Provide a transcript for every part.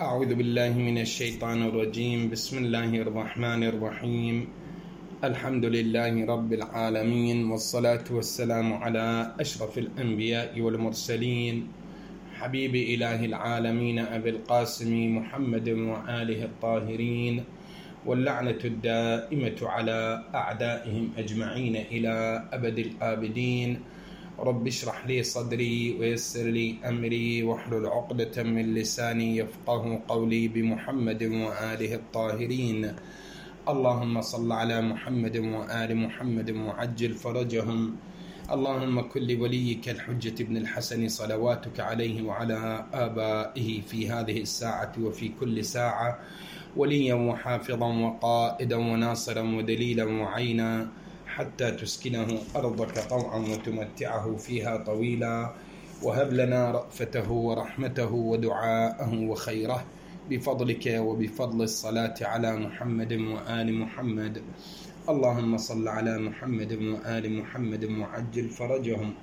أعوذ بالله من الشيطان الرجيم. بسم الله الرحمن الرحيم. الحمد لله رب العالمين، والصلاة والسلام على أشرف الأنبياء والمرسلين، حبيب إله العالمين أبي القاسم محمد وآله الطاهرين، واللعنة الدائمة على أعدائهم أجمعين إلى أبد الآبدين. رب اشرح لي صدري ويسر لي أمري واحلل عقدة من لساني يفقه قولي، بمحمد وآله الطاهرين. اللهم صل على محمد وآل محمد وعجل فرجهم. اللهم كن لوليك الحجة بن الحسن صلواتك عليه وعلى آبائه في هذه الساعة وفي كل ساعة وليا وحافظا وقائدا وناصرا ودليلا وعينا، حتى تسكنه أرضك طوعا وتمتعه فيها طويلا، وهب لنا رأفته ورحمته ودعاءه وخيره بفضلك وبفضل الصلاة على محمد وآل محمد. اللهم صل على محمد وآل محمد وعجل فرجهم.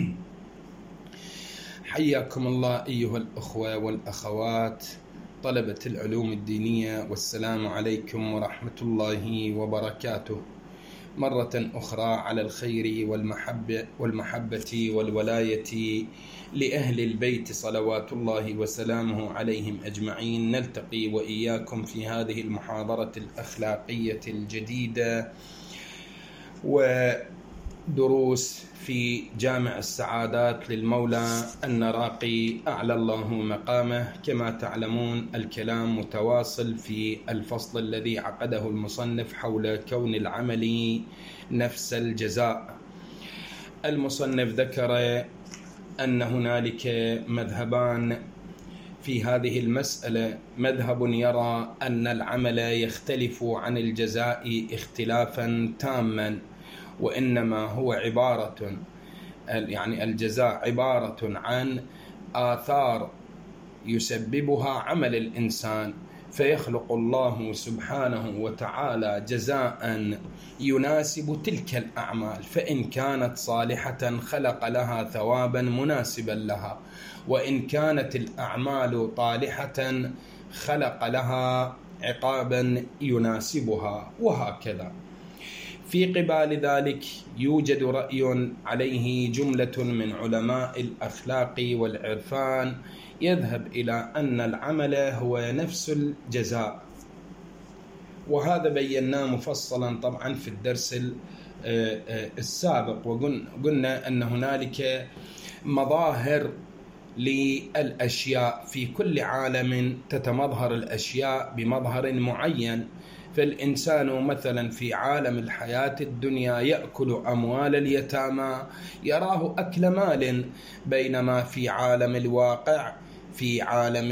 حياكم الله أيها الأخوة والأخوات طلبة العلوم الدينية، والسلام عليكم ورحمة الله وبركاته مرة أخرى على الخير والمحبة والولاية لأهل البيت صلوات الله وسلامه عليهم أجمعين. نلتقي وإياكم في هذه المحاضرة الأخلاقية الجديدة ودروس في جامع السعادات للمولى النراقي أعلى الله مقامه. كما تعلمون الكلام متواصل في الفصل الذي عقده المصنف حول كون العمل نفس الجزاء. المصنف ذكر أن هنالك مذهبان في هذه المسألة. مذهب يرى أن العمل يختلف عن الجزاء اختلافا تاما، وإنما هو عبارة الجزاء عبارة عن آثار يسببها عمل الإنسان، فيخلق الله سبحانه وتعالى جزاء يناسب تلك الأعمال، فإن كانت صالحة خلق لها ثوابا مناسبا لها، وإن كانت الأعمال طالحة خلق لها عقابا يناسبها، وهكذا. في قبال ذلك يوجد رأي عليه جملة من علماء الأخلاق والعرفان يذهب إلى أن العمل هو نفس الجزاء، وهذا بيناه مفصلا طبعا في الدرس السابق، وقلنا أن هنالك مظاهر للأشياء في كل عالم تتمظهر الأشياء بمظهر معين. فالإنسان مثلا في عالم الحياة الدنيا يأكل أموال اليتامى يراه أكل مال، بينما في عالم الواقع في عالم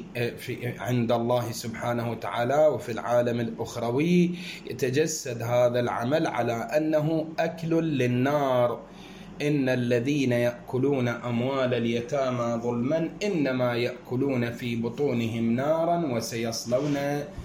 عند الله سبحانه وتعالى وفي العالم الأخروي يتجسد هذا العمل على أنه أكل للنار. إن الذين يأكلون أموال اليتامى ظلما إنما يأكلون في بطونهم نارا وسيصلون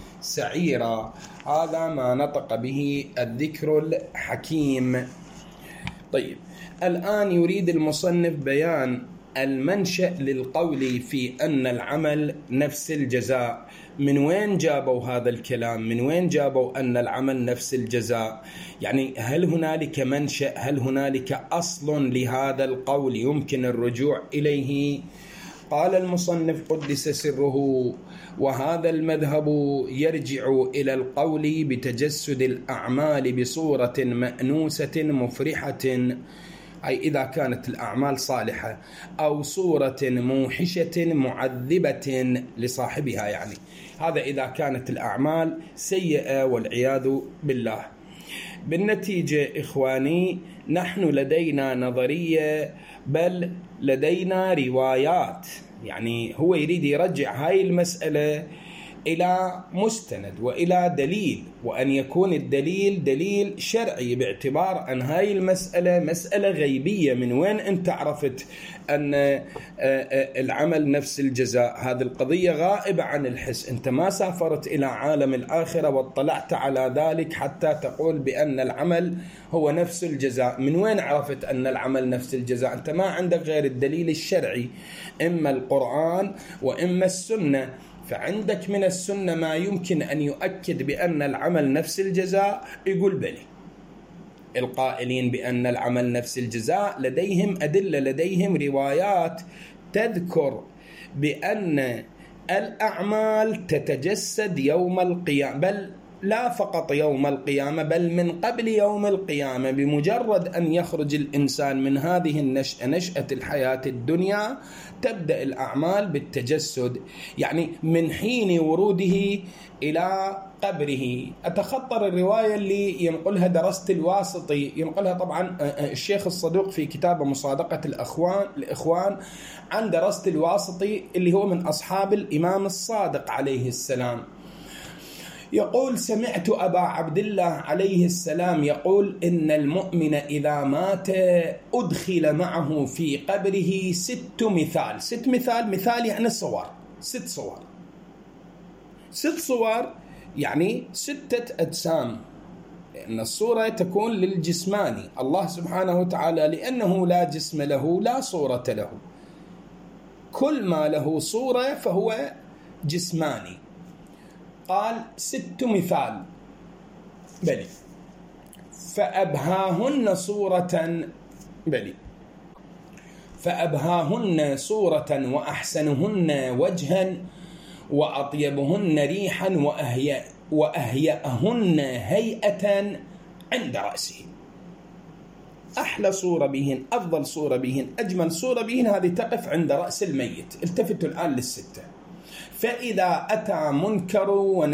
سعيرا. هذا ما نطق به الذكر الحكيم. طيب، الآن يريد المصنف بيان المنشأ للقول في أن العمل نفس الجزاء. من وين جابوا هذا الكلام؟ من وين جابوا أن العمل نفس الجزاء؟ يعني هل هنالك منشأ؟ هل هنالك أصل لهذا القول يمكن الرجوع إليه؟ قال المصنف قدس سره: وهذا المذهب يرجع إلى القول بتجسد الأعمال بصورة مأنوسة مفرحة، أي إذا كانت الأعمال صالحة، أو صورة موحشة معذبة لصاحبها، يعني هذا إذا كانت الأعمال سيئة والعياذ بالله. بالنتيجة إخواني، نحن لدينا نظرية، بل لدينا روايات. يعني هو يريد يرجع هاي المسألة إلى مستند وإلى دليل، وأن يكون الدليل دليل شرعي، باعتبار أن هاي المسألة مسألة غيبية. من وين أنت عرفت أن العمل نفس الجزاء؟ هذه القضية غائبة عن الحس، أنت ما سافرت إلى عالم الآخرة واطلعت على ذلك حتى تقول بأن العمل هو نفس الجزاء. من وين عرفت أن العمل نفس الجزاء؟ أنت ما عندك غير الدليل الشرعي، إما القرآن وإما السنة. فعندك من السنة ما يمكن أن يؤكد بأن العمل نفس الجزاء؟ يقول بلي. القائلين بأن العمل نفس الجزاء لديهم أدلة، لديهم روايات تذكر بأن الأعمال تتجسد يوم القيامة، بل لا فقط يوم القيامة بل من قبل يوم القيامة. بمجرد أن يخرج الإنسان من هذه النشأة، نشأة الحياة الدنيا، تبدأ الأعمال بالتجسد، يعني من حين وروده إلى قبره. أتخطر الرواية اللي ينقلها درست الواسطي، ينقلها طبعا الشيخ الصدوق في كتابه مصادقة الإخوان عن درست الواسطي اللي هو من أصحاب الإمام الصادق عليه السلام. يقول: سمعت أبا عبد الله عليه السلام يقول: إن المؤمن إذا مات أدخل معه في قبره 6 مثال. 6 مثال يعني صور، 6 صور. 6 صور يعني 6 أجسام، لأن الصورة تكون للجسماني الله سبحانه وتعالى، لأنه لا جسم له لا صورة له، كل ما له صورة فهو جسماني. قال 6 مثال بلي، فأبهاهن صورة وأحسنهن وجها وأطيبهن ريحا وأهيأهن هيئة عند رأسه. أحلى صورة بهن، أفضل صورة بهن، أجمل صورة بهن، هذه تقف عند رأس الميت. التفتوا الآن لل6. فإذا أتى منكر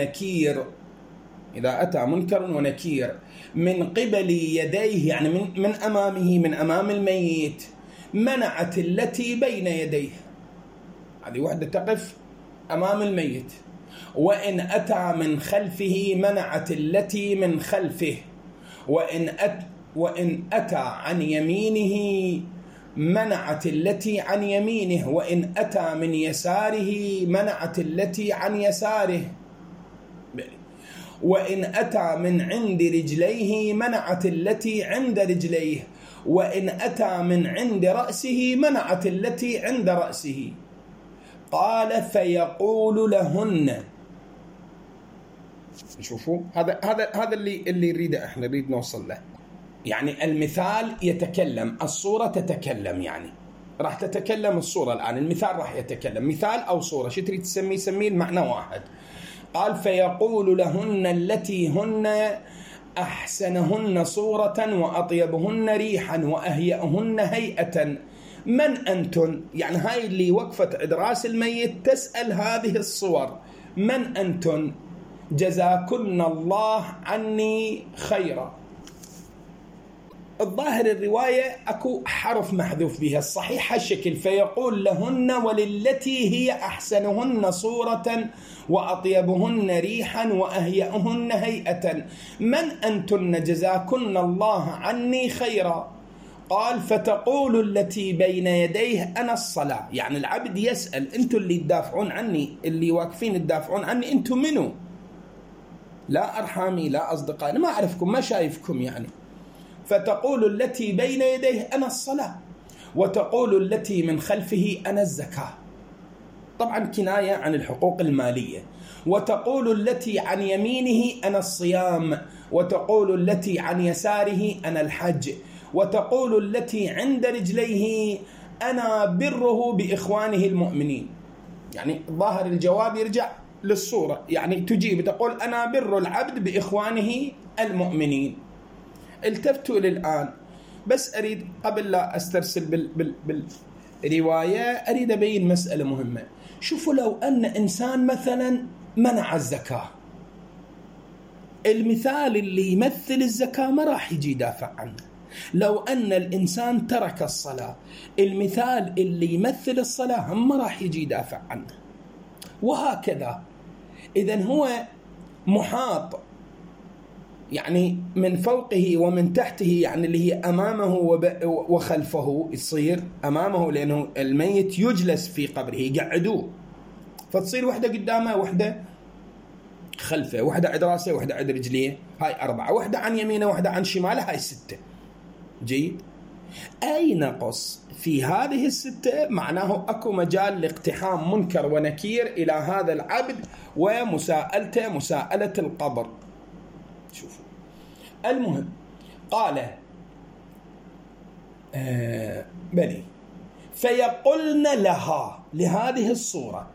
ونكير من قبل يديه، يعني من أمامه، من أمام الميت، منعت التي بين يديه. هذه وحدة تقف أمام الميت. وإن أتى من خلفه منعت التي من خلفه. وإن أتى عن يمينه منعت التي عن يمينه. وإن أتى من يساره منعت التي عن يساره. وإن أتى من عند رجليه منعت التي عند رجليه. وإن أتى من عند رأسه منعت التي عند رأسه. قال: فيقول لهن. شوفوا هذا اللي نريد نوصل له. يعني المثال يتكلم، الصورة تتكلم، يعني راح تتكلم الصورة الآن، المثال راح يتكلم. مثال أو صورة، شو تريد تسميه؟ سميه المعنى واحد. قال: فيقول لهن التي هن أحسنهن صورة وأطيبهن ريحا وأهيأهن هيئة: من أنتن؟ يعني هاي اللي وقفت عند راس الميت تسأل هذه الصور: من أنتن؟ جزاكن الله عني خيرا. الظاهر الرواية أكو حرف محذوف بها، الصحيح الشكل: فيقول لهن وللتي هي أحسنهن صورة وأطيبهن ريحا وأهيأهن هيئة: من أنتن؟ جزاكن الله عني خيرا. قال: فتقول التي بين يديه: أنا الصلاة. يعني العبد يسأل: أنتم اللي تدافعون عني، اللي واقفين تدافعون عني، أنتم منو؟ لا أرحامي، لا أصدقائي، أنا ما أعرفكم، ما شايفكم يعني. فتقول التي بين يديه: أنا الصلاة. وتقول التي من خلفه: أنا الزكاة. طبعا كناية عن الحقوق المالية. وتقول التي عن يمينه: أنا الصيام. وتقول التي عن يساره: أنا الحج. وتقول التي عند رجليه: أنا بره بإخوانه المؤمنين. يعني ظاهر الجواب يرجع للصورة، يعني تجيب تقول: أنا بر العبد بإخوانه المؤمنين. التفتوا للآن، بس أريد قبل لا أسترسل بالرواية أريد أبين مسألة مهمة. شوفوا، لو أن إنسان مثلا منع الزكاة، المثال اللي يمثل الزكاة ما راح يجي يدافع عنه. لو أن الإنسان ترك الصلاة، المثال اللي يمثل الصلاة ما راح يجي يدافع عنه، وهكذا. إذن هو محاط، يعني من فوقه ومن تحته، يعني اللي هي أمامه وخلفه. يصير أمامه لأنه الميت يجلس في قبره، يقعدوه، فتصير وحدة قدامه، وحدة خلفه، وحدة عند راسه، وحدة عند رجليه، هاي 4. وحدة عن يمينه، وحدة عن شماله، هاي 6. جيد. أي نقص في هذه الستة معناه أكو مجال لاقتحام منكر ونكير إلى هذا العبد ومساءلته مساءلة القبر. شوفوا المهم قال بلي فيقولن لها، لهذه الصورة،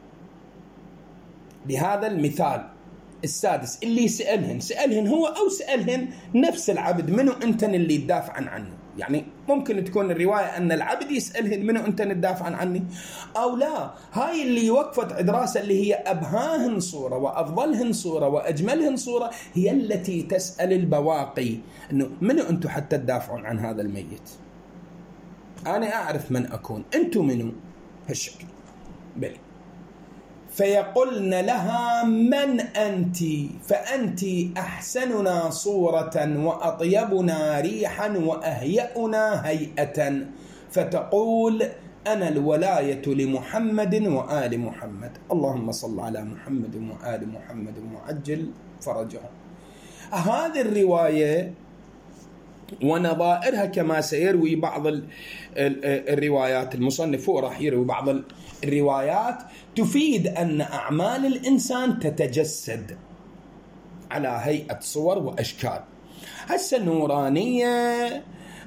لهذا المثال السادس اللي سألهن هو أو سألهن نفس العبد، منو أنتن اللي تدافعن عنه؟ يعني ممكن تكون الرواية أن العبد يسألهن منو أنتن تدافعن عني، أو لا هاي اللي وقفت عدراسة اللي هي أبهاهن صورة وأفضلهن صورة وأجملهن صورة هي التي تسأل البواقي أنه منو أنتو حتى تدافعون عن هذا الميت؟ أنا أعرف من أكون، أنتو منو؟ هالشكل. بلي فيقولن لها من أنت؟ فأنت أحسننا صورة وأطيبنا ريحا وأهيئنا هيئة. فتقول أنا الولاية لمحمد وآل محمد، اللهم صل على محمد وآل محمد وعجل فرجهم. هذه الرواية ونظائرها كما سيروي بعض الروايات، المصنف راح يروي بعض الروايات تفيد أن أعمال الإنسان تتجسد على هيئة صور وأشكال. هسه النورانية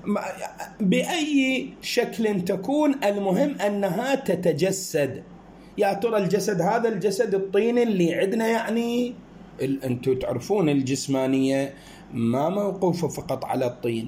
بأي شكل تكون، المهم أنها تتجسد. يا ترى الجسد هذا الجسد الطيني اللي عندنا، يعني أنتم تعرفون الجسمانية ما موقوفة فقط على الطين،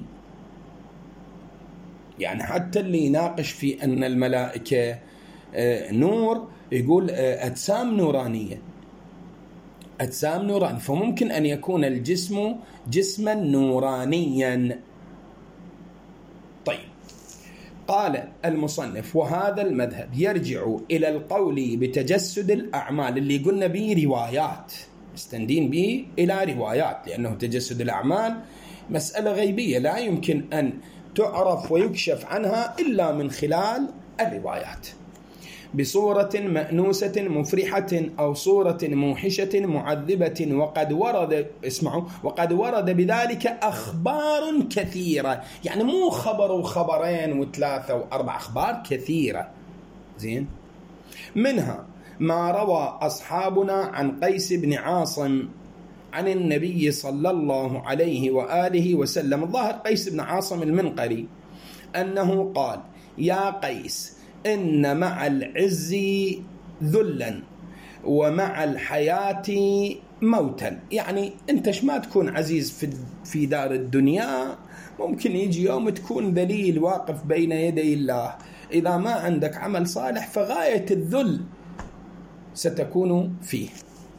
يعني حتى اللي يناقش في أن الملائكة نور يقول أجسام نورانية، أجسام نورانية، فممكن أن يكون الجسم جسما نورانيا. طيب قال المصنف وهذا المذهب يرجع إلى القول بتجسد الأعمال اللي قلنا به روايات، مستندين به إلى روايات، لأنه تجسد الأعمال مسألة غيبية لا يمكن أن تعرف ويكشف عنها إلا من خلال الروايات، بصورة مأنوسة مفرحة أو صورة موحشة معذبة. وقد ورد بذلك أخبار كثيرة، يعني مو خبر وخبرين وثلاثة وأربع، أخبار كثيرة. زين، منها ما روى أصحابنا عن قيس بن عاصم عن النبي صلى الله عليه وآله وسلم، الظاهر قيس بن عاصم المنقري، أنه قال يا قيس إن مع العز ذلا ومع الحياة موتا. يعني أنت ما تكون عزيز في دار الدنيا، ممكن يجي يوم تكون ذليل واقف بين يدي الله، إذا ما عندك عمل صالح فغاية الذل ستكون فيه.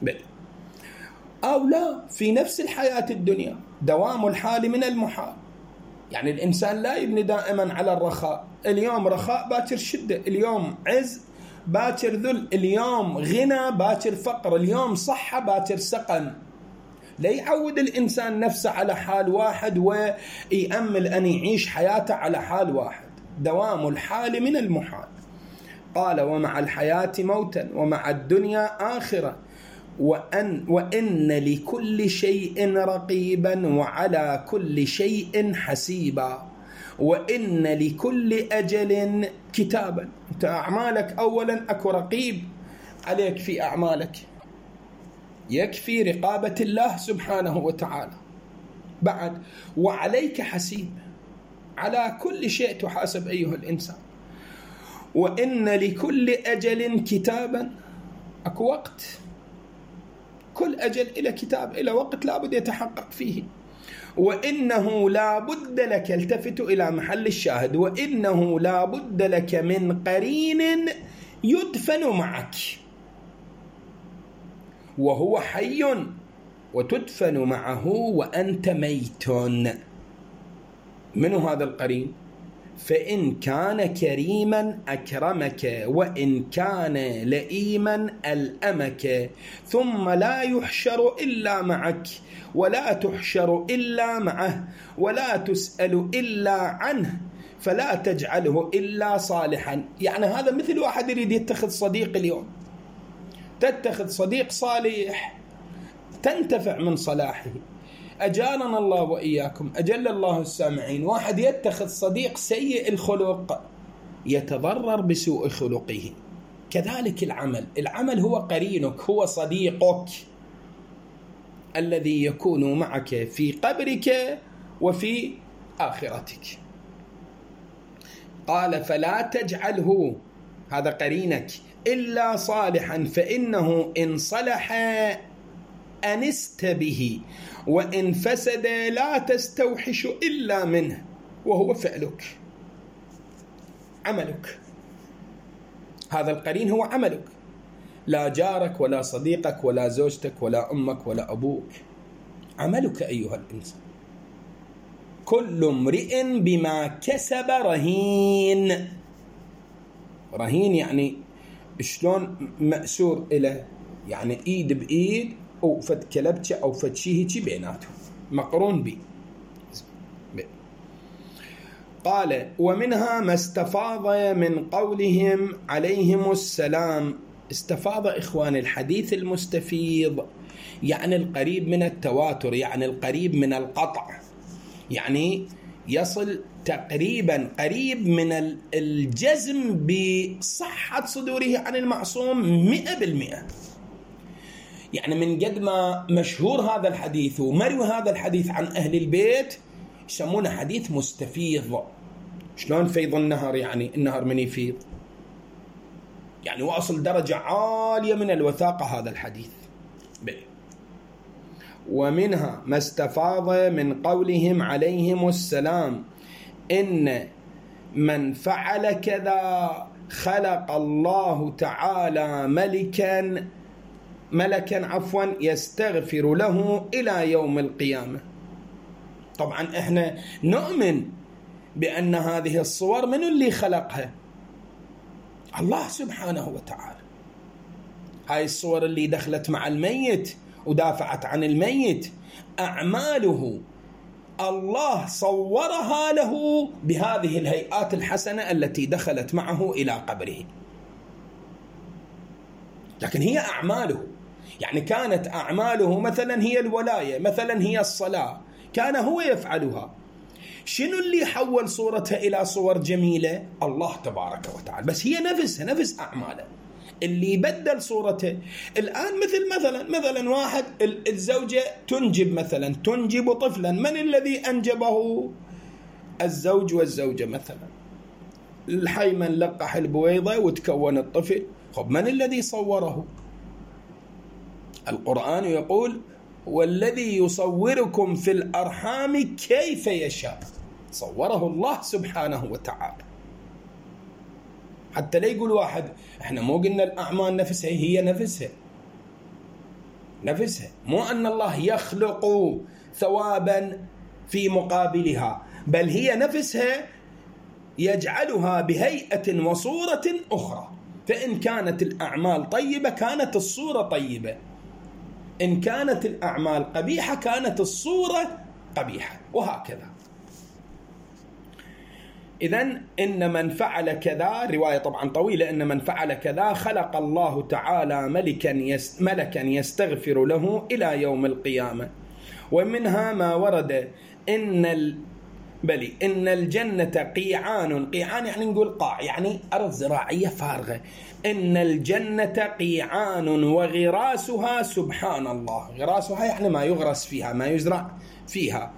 أو لا، في نفس الحياة الدنيا دوام الحال من المحال، يعني الإنسان لا يبني دائما على الرخاء، اليوم رخاء باكر شدة، اليوم عز باكر ذل، اليوم غنى باكر فقر، اليوم صحة باكر سقم. لا يعود الإنسان نفسه على حال واحد ويأمل أن يعيش حياته على حال واحد، دوام الحال من المحال. قال ومع الحياة موتا ومع الدنيا آخرة، وإن لكل شيء رقيبا وعلى كل شيء حسيبا، وإن لكل أجل كتابا. أنت أعمالك أولا أكو رقيب عليك في أعمالك، يكفي رقابة الله سبحانه وتعالى، بعد وعليك حسيب، على كل شيء تحاسب أيها الإنسان. وإن لكل أجل كتابا، أكو وقت، كل أجل إلى كتاب، إلى وقت لابد يتحقق فيه. وإنه لا بد لك، التفت إلى محل الشاهد، وإنه لا بد لك من قرين يدفن معك وهو حي وتدفن معه وأنت ميت. من هذا القرين؟ فإن كان كريما أكرمك، وإن كان لئيما ألأمك، ثم لا يحشر إلا معك ولا تحشر إلا معه ولا تسأل إلا عنه، فلا تجعله إلا صالحا. يعني هذا مثل واحد يريد يتخذ صديق اليوم، تتخذ صديق صالح تنتفع من صلاحه، أجارنا الله وإياكم، أجل الله السامعين، واحد يتخذ صديق سيء الخلق يتضرر بسوء خلقه. كذلك العمل هو قرينك، هو صديقك الذي يكون معك في قبرك وفي آخرتك. قال فلا تجعله، هذا قرينك، إلا صالحا فإنه إن صلح أنست به وإن فسد لا تستوحش إلا منه، وهو فعلك، عملك. هذا القرين هو عملك، لا جارك ولا صديقك ولا زوجتك ولا أمك ولا أبوك، عملك أيها الإنسان. كل امرئ بما كسب رهين. رهين يعني شلون مأسور إلى، يعني إيد بإيد أو فد كلبتش أو فد شيء بيناتهم مقرون به. قال ومنها ما استفاض من قولهم عليهم السلام. استفاض إخوان الحديث المستفيض يعني القريب من التواتر، يعني القريب من القطع، يعني يصل تقريبا قريب من الجزم بصحة صدوره عن المعصوم 100%. يعني من قد ما مشهور هذا الحديث ومروي هذا الحديث عن أهل البيت يسمونه حديث مستفيض. شلون فيض النهر؟ يعني النهر من يفيض، يعني واصل درجة عالية من الوثاقة هذا الحديث. ومنها ما استفاض من قولهم عليهم السلام إن من فعل كذا خلق الله تعالى ملكا يستغفر له إلى يوم القيامة. طبعا احنا نؤمن بأن هذه الصور من اللي خلقها؟ الله سبحانه وتعالى. هاي الصور اللي دخلت مع الميت ودافعت عن الميت أعماله الله صورها له بهذه الهيئات الحسنة التي دخلت معه إلى قبره، لكن هي أعماله. يعني كانت أعماله مثلا هي الولاية، مثلا هي الصلاة، كان هو يفعلها. شنو اللي حول صورتها إلى صور جميلة؟ الله تبارك وتعالى، بس هي نفس أعماله. اللي بدل صورته الآن مثلا واحد الزوجة تنجب طفلا، من الذي أنجبه؟ الزوج والزوجة مثلا. الحيمن لقح البويضة وتكون الطفل، خب من الذي صوره؟ القرآن يقول والذي يصوركم في الأرحام كيف يشاء، صوره الله سبحانه وتعالى. حتى لا يقول واحد احنا مو قلنا الأعمال نفسها، هي نفسها، مو أن الله يخلق ثوابا في مقابلها، بل هي نفسها يجعلها بهيئة وصورة أخرى. فإن كانت الأعمال طيبة كانت الصورة طيبة، إن كانت الأعمال قبيحة كانت الصورة قبيحة، وهكذا. إذن إن من فعل كذا، رواية طبعا طويلة، إن من فعل كذا خلق الله تعالى ملكا يستغفر له إلى يوم القيامة. ومنها ما ورد إن الجنة قيعان يعني نقول قاع، يعني أرض زراعية فارغة. إن الجنة قيعان وغراسها سبحان الله، غراسها يعني ما يغرس فيها، ما يزرع فيها.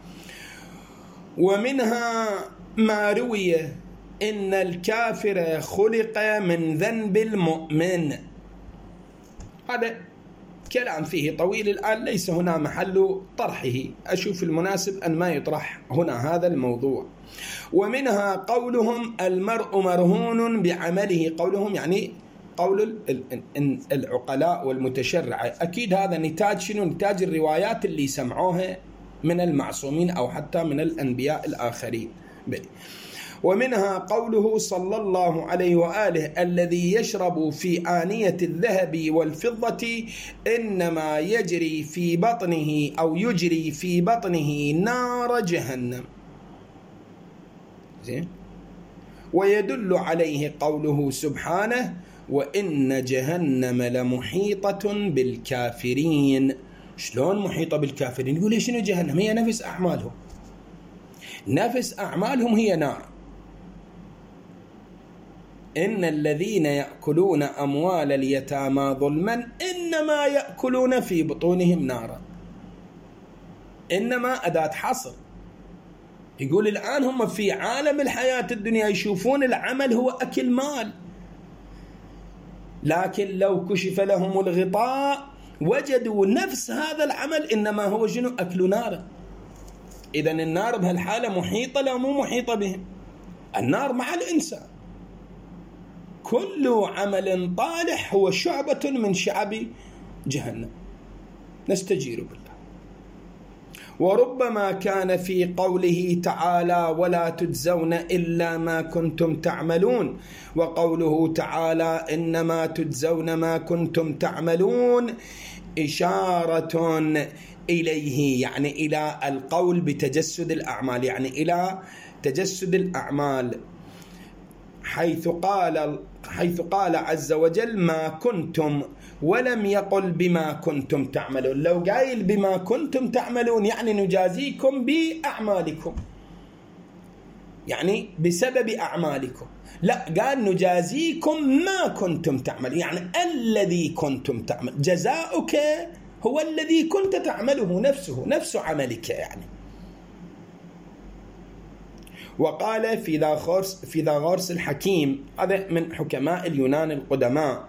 ومنها ما روي إن الكافر خلق من ذنب المؤمن. هذا كلام فيه طويل، الآن ليس هنا محل طرحه، أشوف المناسب أن ما يطرح هنا هذا الموضوع. ومنها قولهم المرء مرهون بعمله. قولهم يعني قول العقلاء والمتشرعة. أكيد هذا نتاج شنو؟ نتاج الروايات اللي سمعوها من المعصومين أو حتى من الأنبياء الآخرين. ومنها قوله صلى الله عليه وآله الذي يشرب في آنية الذهب والفضة إنما يجري في بطنه نار جهنم. زين. ويدل عليه قوله سبحانه وإن جهنم لمحيطة بالكافرين. شلون محيطة بالكافرين؟ يقول شنو جهنم؟ هي نفس أعمالهم، نفس أعمالهم هي نار. إن الذين يأكلون أموال اليتامى ظلما إنما يأكلون في بطونهم نارا. إنما أداة حصر. يقول الآن هم في عالم الحياة الدنيا يشوفون العمل هو أكل مال، لكن لو كشف لهم الغطاء وجدوا نفس هذا العمل إنما هو شنو؟ أكل نار. إذن النار بهالحالة محيطة لا مو محيطة بهم؟ النار مع الإنسان. كل عمل طالح هو شعبة من شعب جهنم، نستجير بالله. وربما كان في قوله تعالى ولا تجزون إلا ما كنتم تعملون، وقوله تعالى إنما تجزون ما كنتم تعملون إشارة إليه، يعني إلى القول بتجسد الأعمال، يعني إلى تجسد الأعمال، حيث قال عز وجل ما كنتم ولم يقل بما كنتم تعملون. لو قايل بما كنتم تعملون يعني نجازيكم بأعمالكم، يعني بسبب أعمالكم، لا قال نجازيكم ما كنتم تعملون، يعني الذي كنتم تعمل، جزاؤك هو الذي كنت تعمله نفسه، نفس عملك يعني. وقال فيثاغورس الحكيم، هذا من حكماء اليونان القدماء،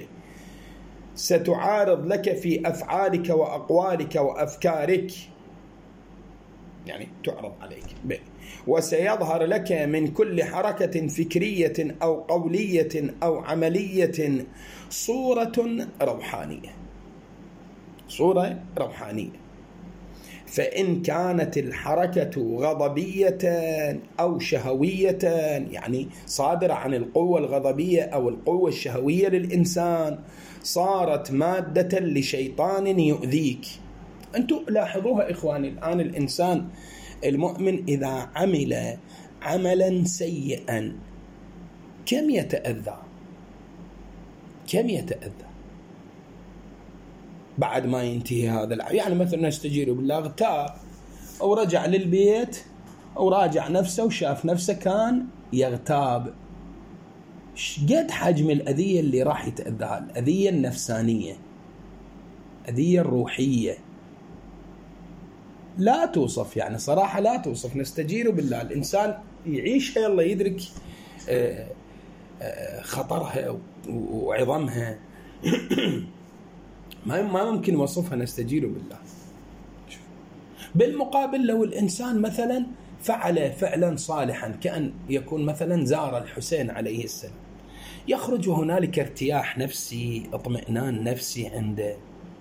ستعارض لك في أفعالك وأقوالك وأفكارك، يعني تعرض عليك، وسيظهر لك من كل حركة فكرية أو قولية أو عملية صورة روحانية، صورة روحانية. فإن كانت الحركة غضبية أو شهوية، يعني صادرة عن القوة الغضبية أو القوة الشهوية للإنسان، صارت مادة لشيطان يؤذيك. أنتم لاحظوها إخواني، الآن الإنسان المؤمن إذا عمل عملا سيئا كم يتأذى، كم يتأذى بعد ما ينتهي هذا العمل. يعني مثلا نستجير بالله، اغتاب أو رجع للبيت أو راجع نفسه وشاف نفسه كان يغتاب، قد حجم الأذية اللي راح يتأذىها، الأذية النفسانية، الأذية الروحية لا توصف، يعني صراحة لا توصف. نستجير بالله الإنسان يعيشها يلا يدرك خطرها وعظمها ما ممكن وصفها، نستجير بالله. بالمقابل لو الإنسان مثلا فعل فعلا صالحا، كأن يكون مثلا زار الحسين عليه السلام، يخرج هنالك ارتياح نفسي، اطمئنان نفسي عنده.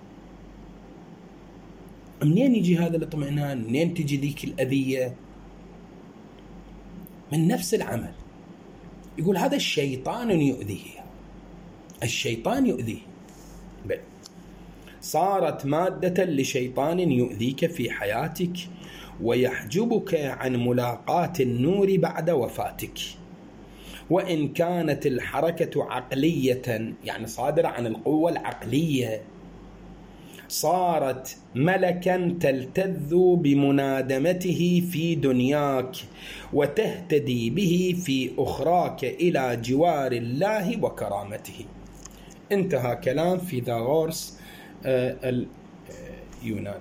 منين يجي هذا الاطمئنان؟ منين تجي ذيك الأذية؟ من نفس العمل. يقول هذا الشيطان يؤذيه، الشيطان يؤذيه. صارت مادة لشيطان يؤذيك في حياتك ويحجبك عن ملاقاة النور بعد وفاتك. وإن كانت الحركة عقلية، يعني صادرة عن القوة العقلية، صارت ملكا تلتذ بمنادمته في دنياك وتهتدي به في أخراك إلى جوار الله وكرامته. انتهى كلام فيثاغورس اليوناني.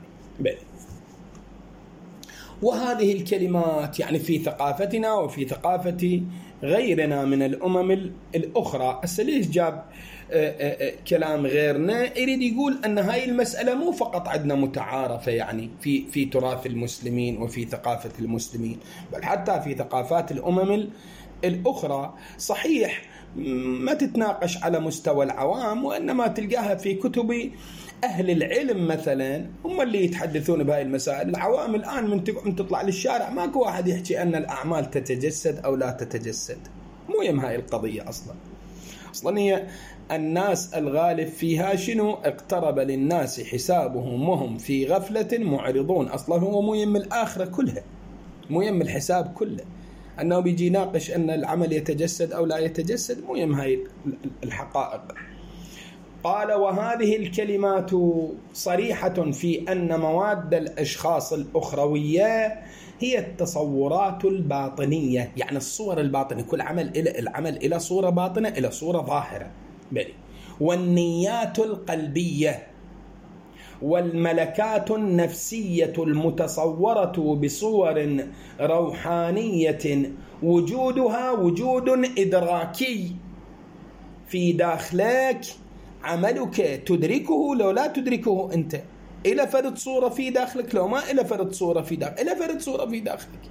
وهذه الكلمات يعني في ثقافتنا وفي ثقافة غيرنا من الأمم الأخرى. ليش جاب كلام غيرنا؟ يريد يقول أن هاي المسألة مو فقط عندنا متعارفة يعني في تراث المسلمين وفي ثقافة المسلمين، بل حتى في ثقافات الأمم الأخرى. صحيح ما تتناقش على مستوى العوام، وإنما تلقاها في كتب أهل العلم مثلا، هم اللي يتحدثون بهاي المسائل. العوام الآن من تطلع للشارع ماكو واحد يحكي أن الأعمال تتجسد أو لا تتجسد، مو يم هاي القضية أصلا هي الناس الغالب فيها شنو؟ اقترب للناس حسابهم وهم في غفلة معرضون. أصلا هو مو يم الآخرة كلها، مو يم الحساب كله، أنه بيجي ناقش أن العمل يتجسد أو لا يتجسد، مو يم هاي الحقائق. قال: وهذه الكلمات صريحة في أن مواد الأشخاص الأخروية هي التصورات الباطنية، يعني الصور الباطنة، كل العمل إلى صورة باطنة، إلى صورة ظاهرة، والنيات القلبية والملكات النفسية المتصورة بصور روحانية وجودها وجود إدراكي في داخلك، عملك تدركه لو لا تدركه أنت، إلى فرد صورة في داخلك لو ما إلى فرد صورة في داخلك، إلى فرد صورة في داخلك،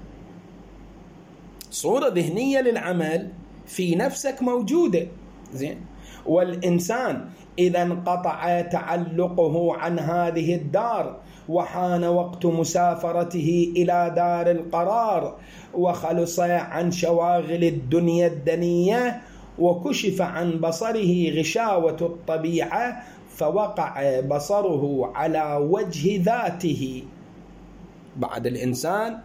صورة ذهنية للعمل في نفسك موجودة. زين. والإنسان إذا انقطع تعلقه عن هذه الدار وحان وقت مسافرته إلى دار القرار وخلص عن شواغل الدنيا الدنية وكشف عن بصره غشاوة الطبيعة فوقع بصره على وجه ذاته، بعد الإنسان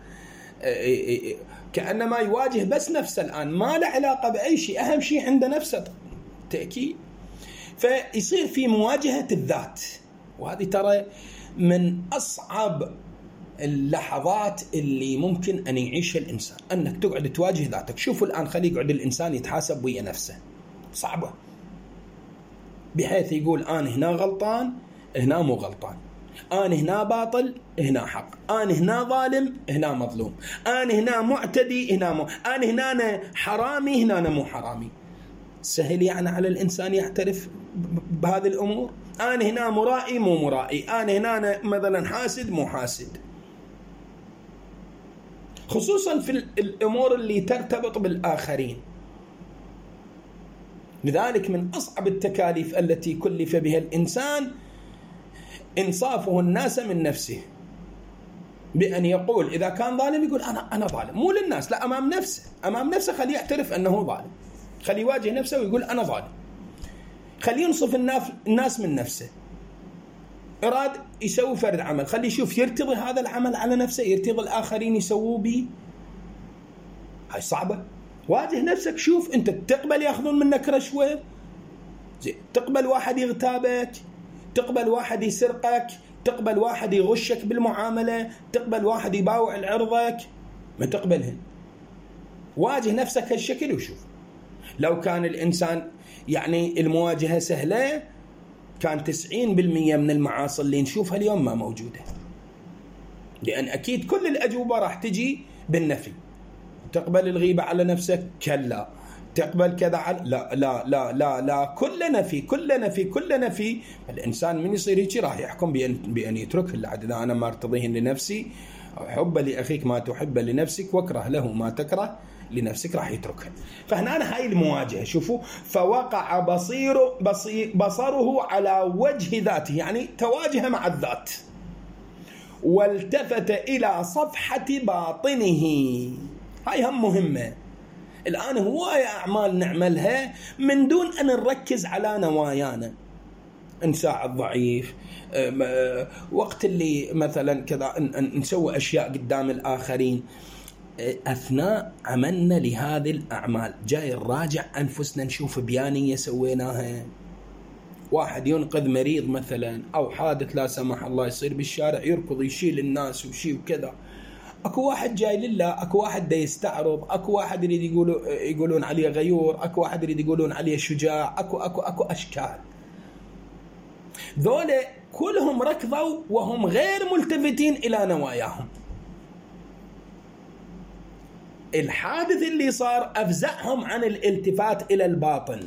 كأنما يواجه بس نفسه الآن، ما له علاقة بأي شيء، أهم شيء عنده نفسه تأكيد، فيصير في مواجهة الذات. وهذه ترى من أصعب اللحظات اللي ممكن أن يعيشها الإنسان، أنك تقعد تواجه ذاتك. شوفوا الآن، خلي يقعد الإنسان يتحاسب ويا نفسه، صعبة، بحيث يقول أنا هنا غلطان، هنا مو غلطان، أنا هنا باطل، هنا حق، أنا هنا ظالم، هنا مظلوم، أنا هنا معتدي، هنا مو، أنا هنا أنا حرامي، هنا أنا مو حرامي. سهل يعني على الإنسان يعترف بهذه الأمور؟ أنا هنا مرائي مو مرائي، أنا هنا أنا مثلا حاسد مو حاسد، خصوصا في الأمور اللي ترتبط بالآخرين. لذلك من أصعب التكاليف التي كلف بها الإنسان إنصافه الناس من نفسه، بأن يقول إذا كان ظالم يقول أنا ظالم، مو للناس، لا، أمام نفسه خليه يعترف أنه ظالم، خليه يواجه نفسه ويقول أنا ظالم، خليه ينصف الناس من نفسه. إراد يسوي فرد عمل، خليه يشوف يرتضي هذا العمل على نفسه، يرتضي الآخرين يسووه به. هاي صعبة. واجه نفسك، شوف أنت تقبل يأخذون منك رشوة؟ تقبل واحد يغتابك؟ تقبل واحد يسرقك؟ تقبل واحد يغشك بالمعاملة؟ تقبل واحد يباوع العرضك؟ ما تقبلهن. واجه نفسك هالشكل وشوف. لو كان الإنسان يعني المواجهة سهلة، كان 90% من المعاصي اللي نشوفها اليوم ما موجودة، لأن أكيد كل الأجوبة راح تجي بالنفي. تقبل الغيبة على نفسك؟ كلا. تقبل كذا على لا لا لا لا لا، كل نفي. الإنسان من يصير هيك راح يحكم بأن يترك العدل. إذا أنا ما ارتضيه لنفسي، حب لأخيك ما تحب لنفسك واكره له ما تكره لنفسك، راح يتركها. فهنا هاي المواجهة. شوفوا، فوقع بصره على وجه ذاته، يعني تواجه مع الذات، والتفت إلى صفحة باطنه. هاي هم مهمة. الآن هواية أعمال نعملها من دون أن نركز على نوايانا، نساعد ضعيف، وقت اللي مثلا كذا نسوي أشياء قدام الآخرين. أثناء عملنا لهذه الأعمال جاي نراجع أنفسنا، نشوف بيانية سويناها، واحد ينقذ مريض مثلا، أو حادث لا سمح الله يصير بالشارع، يركض يشيل الناس وشي وكذا. أكو واحد جاي لله، أكو واحد دا يستعرض، أكو واحد يريد يقولون عليه غيور، أكو واحد يريد يقولون عليه شجاع، أكو أشكال. ذولا كلهم ركضوا وهم غير ملتفتين إلى نواياهم. الحادث اللي صار أفزعهم عن الالتفات إلى الباطن.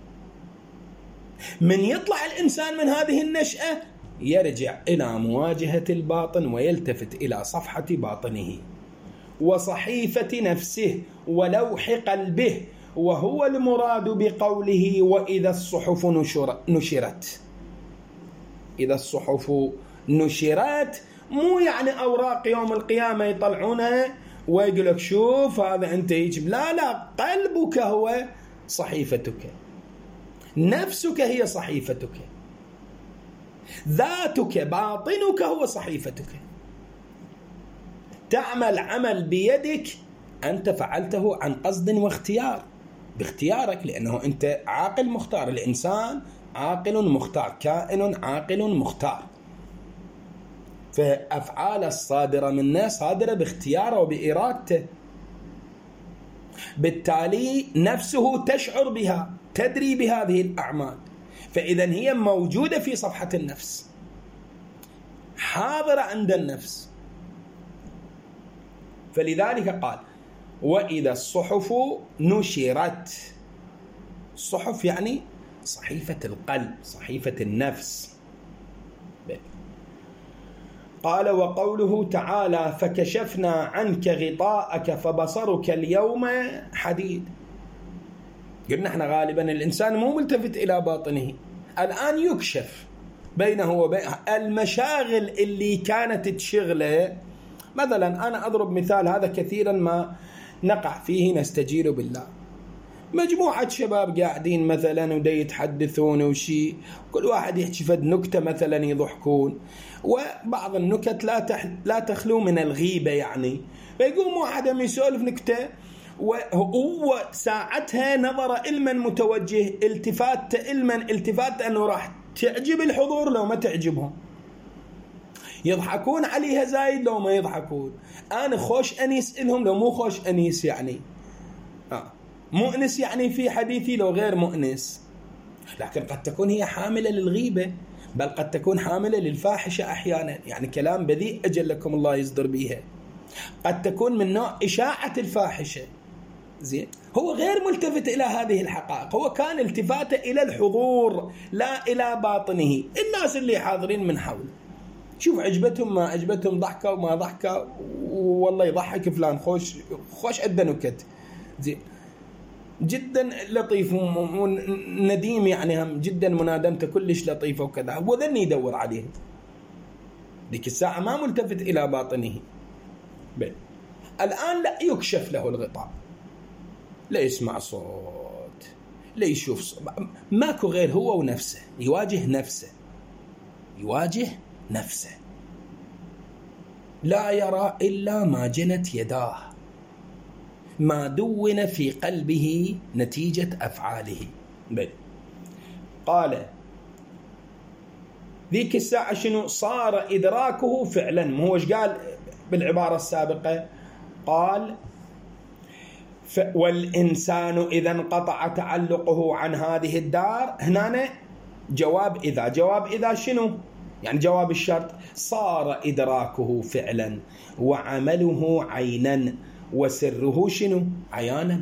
من يطلع الإنسان من هذه النشأة يرجع إلى مواجهة الباطن ويلتفت إلى صفحة باطنه وصحيفة نفسه ولوح قلبه، وهو المراد بقوله وإذا الصحف نشرت. إذا الصحف نشرت مو يعني أوراق يوم القيامة يطلعونها ويقول لك شوف هذا أنت يجب، لا، قلبك هو صحيفتك، نفسك هي صحيفتك، ذاتك باطنك هو صحيفتك. تعمل عمل بيدك أنت فعلته عن قصد واختيار، باختيارك، لأنه أنت عاقل مختار. الإنسان عاقل مختار، كائن عاقل مختار، فأفعال الصادرة منه صادرة باختياره وبإرادته، بالتالي نفسه تشعر بها، تدري بهذه الأعمال، فإذا هي موجودة في صفحة النفس، حاضرة عند النفس. فلذلك قال وإذا الصحف نشرت. الصحف يعني صحيفة القلب، صحيفة النفس. قال وقوله تعالى فكشفنا عنك غطاءك فبصرك اليوم حديد. قلنا احنا غالبا الإنسان مو ملتفت إلى باطنه، الآن يكشف بينه وبين المشاغل اللي كانت تشغله. مثلا أنا أضرب مثال هذا كثيرا ما نقع فيه نستجير بالله. مجموعة شباب قاعدين مثلا ودي يتحدثون وشي، كل واحد يحكي فد نكتة مثلا يضحكون، وبعض النكت لا تخلو من الغيبة يعني. فيقوم واحد من يسولف نكتة وهو ساعتها نظر إلمن متوجه، التفات إلمن التفات أنه راح تعجب الحضور لو ما تعجبهم، يضحكون عليها زايد لو ما يضحكون، أنا خوش أنيس إلهم لو مو خوش أنيس يعني، مؤنس يعني في حديثي لو غير مؤنس. لكن قد تكون هي حاملة للغيبة، بل قد تكون حاملة للفاحشة أحيانا، يعني كلام بذيء أجلكم الله يصدر بيها، قد تكون من نوع إشاعة الفاحشة. زين، هو غير ملتفت إلى هذه الحقائق، هو كان التفاته إلى الحضور لا إلى باطنه. الناس اللي حاضرين من حوله شوف عجبتهم ما عجبتهم، ضحكوا وما ضحكوا، والله يضحك فلان خوش عدة نكت، زين جدا لطيف ونديم، يعني هم جدا منادمته كلش لطيفة وكذا، وذني يدور عليه ذيك الساعة ما ملتفت إلى باطنه. الآن لا يكشف له الغطاء، لا يسمع صوت، لا يشوف صوت، ماكو غير هو ونفسه، يواجه نفسه، لا يرى إلا ما جنت يداه، ما دون في قلبه نتيجة أفعاله. قال ذيك الساعة شنو صار إدراكه فعلا، مو هوش قال بالعبارة السابقة، قال والإنسان إذا انقطع تعلقه عن هذه الدار. هنا جواب إذا شنو يعني جواب الشرط، صار إدراكه فعلا وعمله عينا وسره شنو عيانا.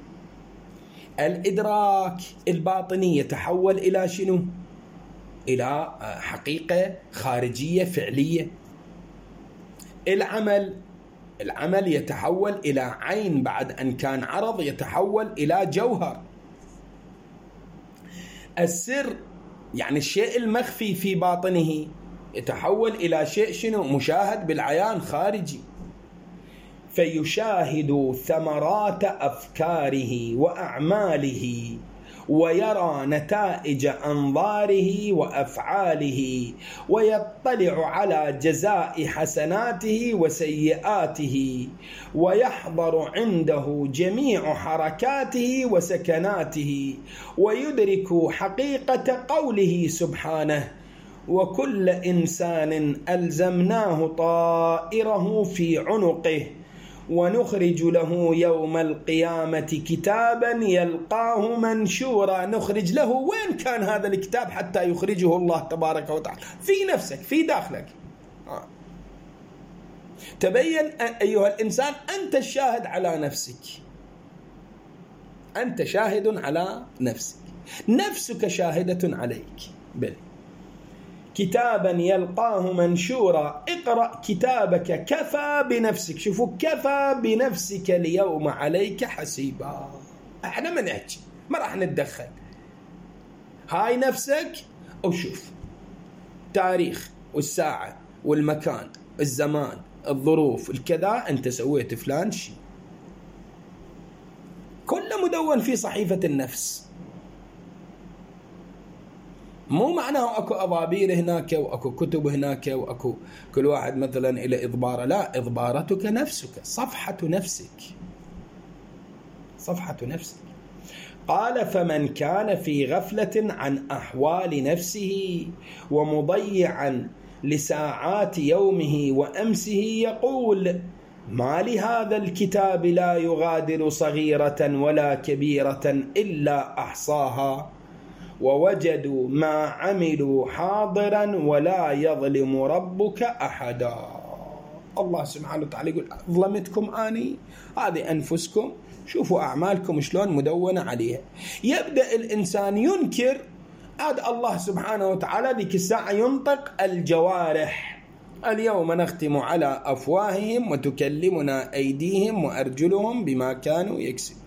الإدراك الباطني يتحول إلى شنو، إلى حقيقة خارجية فعلية. العمل يتحول إلى عين، بعد أن كان عرض يتحول إلى جوهر. السر يعني الشيء المخفي في باطنه يتحول إلى شيء شنو مشاهد بالعيان خارجي، فيشاهد ثمرات أفكاره وأعماله ويرى نتائج أنظاره وأفعاله، ويطلع على جزاء حسناته وسيئاته، ويحضر عنده جميع حركاته وسكناته، ويدرك حقيقة قوله سبحانه وكل إنسان ألزمناه طائره في عنقه ونخرج له يوم القيامة كتابا يلقاه منشورا. نخرج له، وين كان هذا الكتاب حتى يخرجه الله تبارك وتعالى؟ في نفسك، في داخلك. تبين أيها الإنسان أنت الشاهد على نفسك، أنت شاهد على نفسك، نفسك شاهدة عليك. بل كتابا يلقاه منشورا، اقرأ كتابك كفى بنفسك. شوفوا، كفى بنفسك اليوم عليك حسيبا. احنا ما نحكي، ما راح نتدخل، هاي نفسك وشوف تاريخ والساعة والمكان الزمان الظروف الكذا، انت سويت فلان شيء، كله مدون في صحيفة النفس. مو معناه اكو أضابير هناك واكو كتب هناك واكو كل واحد مثلا الى إضباره، لا، إضبارتك نفسك، صفحة نفسك. قال فمن كان في غفلة عن أحوال نفسه ومضيعا لساعات يومه وأمسه يقول ما لهذا الكتاب لا يغادر صغيرة ولا كبيرة إلا أحصاها ووجدوا ما عملوا حاضرا ولا يظلم ربك أحدا. الله سبحانه وتعالى يقول ظلمتكم أني، هذه أنفسكم، شوفوا أعمالكم شلون مدونة عليها. يبدأ الإنسان ينكر، عاد الله سبحانه وتعالى ذيك الساعة ينطق الجوارح اليوم نختم على أفواههم وتكلمنا أيديهم وأرجلهم بما كانوا يكسبون.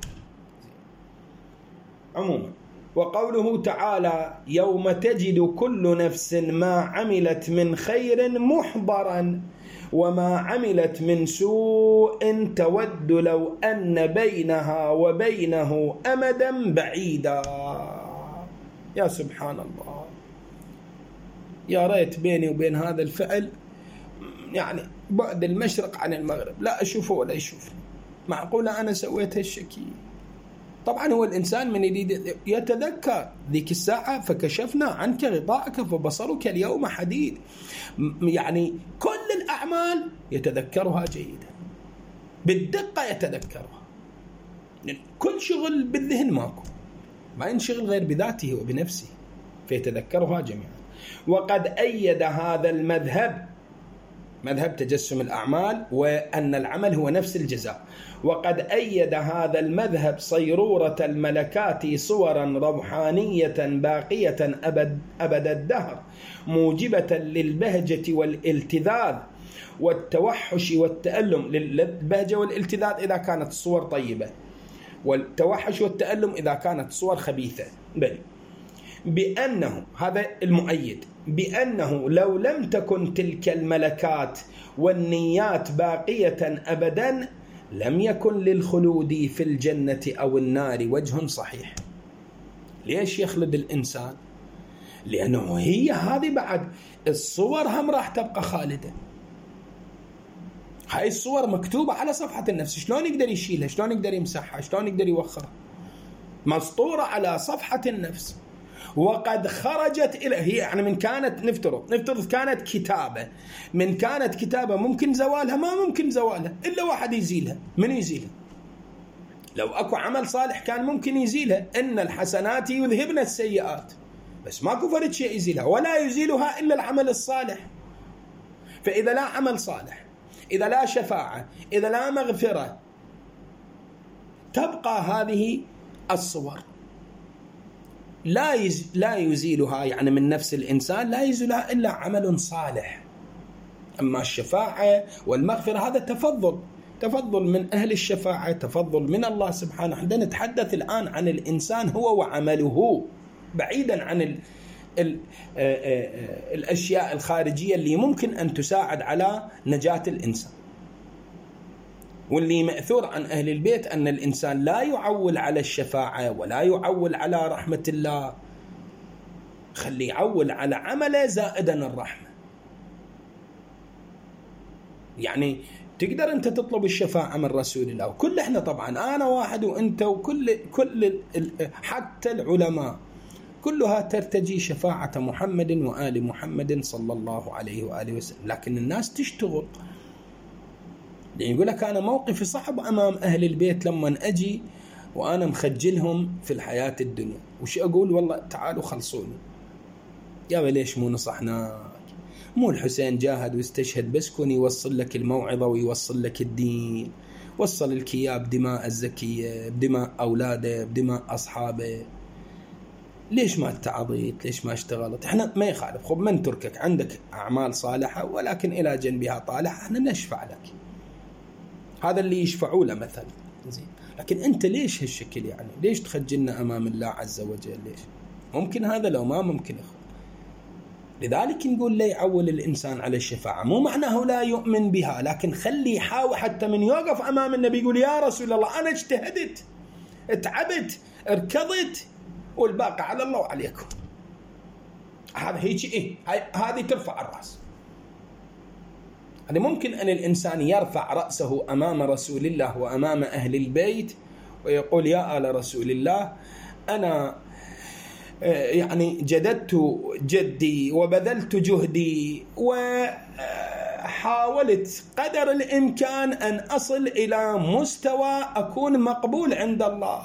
عموما وقوله تعالى يوم تجد كل نفس ما عملت من خير محضرا وما عملت من سوء تود لو أن بينها وبينه أمدا بعيدا. يا سبحان الله، يا ريت بيني وبين هذا الفعل يعني بعد المشرق عن المغرب، لا أشوفه ولا يشوفني. معقولة أنا سويت هالشكي؟ طبعا هو الإنسان من يريد يتذكر ذيك الساعة فكشفنا عنك غطاءك فبصرك اليوم حديد، يعني كل الأعمال يتذكرها جيدا بالدقة، يتذكرها. كل شغل بالذهن ماكو، ما ينشغل غير بذاته وبنفسه فيتذكرها جميعا. وقد أيد هذا المذهب، مذهب تجسم الأعمال وأن العمل هو نفس الجزاء، وقد أيد هذا المذهب صيرورة الملكات صورا روحانية باقية أبد الدهر موجبة للبهجة والالتذاذ والتوحش والتألم. للبهجة والالتذاذ إذا كانت الصور طيبة، والتوحش والتألم إذا كانت صور خبيثة. بل بأنه، هذا المؤيد، بأنه لو لم تكن تلك الملكات والنيات باقية أبدا لم يكن للخلود في الجنة أو النار وجه صحيح. ليش يخلد الإنسان؟ لأنه هي هذه بعد الصور هم راح تبقى خالدة. هاي الصور مكتوبة على صفحة النفس، شلون يقدر يشيلها؟ شلون يقدر يمسحها؟ شلون يقدر يوخرها؟ مسطورة على صفحة النفس. وقد خرجت إلى، هي يعني من كانت نفترض كانت كتابة، من كانت كتابة ممكن زوالها؟ ما ممكن زوالها إلا واحد يزيلها. من يزيلها؟ لو أكو عمل صالح كان ممكن يزيلها، إن الحسنات يذهبن السيئات، بس ماكو فرد شيء يزيلها، ولا يزيلها إلا العمل الصالح. فإذا لا عمل صالح، إذا لا شفاعة، إذا لا مغفرة، تبقى هذه الصور لا يزيلها، يعني من نفس الإنسان لا يزيلها إلا عمل صالح. أما الشفاعة والمغفرة هذا تفضل من أهل الشفاعة، تفضل من الله سبحانه. احنا نتحدث الآن عن الإنسان هو وعمله، بعيدا عن الأشياء الخارجية اللي ممكن أن تساعد على نجاة الإنسان. واللي مأثور عن أهل البيت أن الإنسان لا يعول على الشفاعة ولا يعول على رحمة الله، خلي يعول على عمله زائدا الرحمة. يعني تقدر أنت تطلب الشفاعة من رسول الله، وكل إحنا طبعا أنا واحد وأنت وكل حتى العلماء كلها ترتجي شفاعة محمد وآل محمد صلى الله عليه وآله وسلم، لكن الناس تشتغل. يعني يقول لك أنا موقفي صعب أمام أهل البيت لما أجي وأنا مخجلهم في الحياة الدنيا، وش أقول؟ والله تعالوا خلصوني. يا ليش مو نصحناك؟ مو الحسين جاهد واستشهد بس كون يوصل لك الموعظة ويوصل لك الدين، وصل لك إياه بدماء الزكية، بدماء أولاده، بدماء أصحابه. ليش ما تعظيت؟ ليش ما اشتغلت؟ احنا ما يخالف، خب من تركك عندك أعمال صالحة ولكن إلى جنبها طالحة، احنا نشفع لك. هذا اللي يشفعوا له مثلا، زين. لكن أنت ليش هالشكل؟ يعني ليش تخجلنا أمام الله عز وجل؟ ليش؟ ممكن هذا لو ما ممكن أخذ. لذلك نقول لا يعول الإنسان على الشفاعة، مو معناه لا يؤمن بها، لكن خلي يحاول حتى من يوقف أمام النبي يقول يا رسول الله أنا اجتهدت، اتعبت، اركضت، والباقي على الله وعليكم. هذا هيك إيه؟ هذه ترفع الرأس. هذا ممكن أن الإنسان يرفع رأسه أمام رسول الله وأمام أهل البيت ويقول يا آل رسول الله أنا يعني جددت جدي وبذلت جهدي وحاولت قدر الإمكان أن أصل إلى مستوى أكون مقبول عند الله،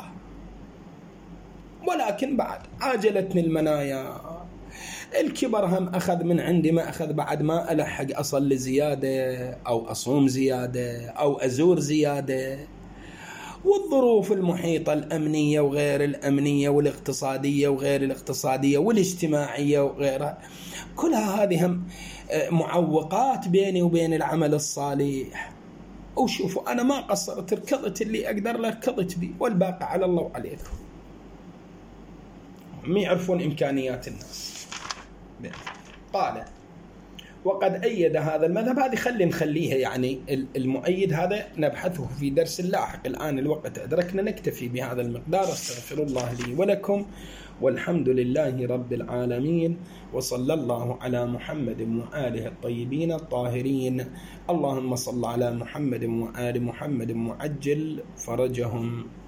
ولكن بعد عاجلتني المنايا، الكبر هم أخذ من عندي ما أخذ، بعد ما ألحق أصلي زيادة أو أصوم زيادة أو أزور زيادة، والظروف المحيطة الأمنية وغير الأمنية والاقتصادية وغير الاقتصادية والاجتماعية وغيرها، كلها هذه هم معوقات بيني وبين العمل الصالح. وشوفوا أنا ما قصرت، ركضت اللي أقدر له ركضت بي، والباقي على الله وعليكم. ما يعرفون إمكانيات الناس. قال وقد أيد هذا المذهب، هذه نخليها يعني المؤيد هذا نبحثه في درس لاحق، الآن الوقت أدركنا، نكتفي بهذا المقدار. استغفر الله لي ولكم، والحمد لله رب العالمين، وصلى الله على محمد وآله الطيبين الطاهرين. اللهم صل على محمد وآل محمد وعجل فرجهم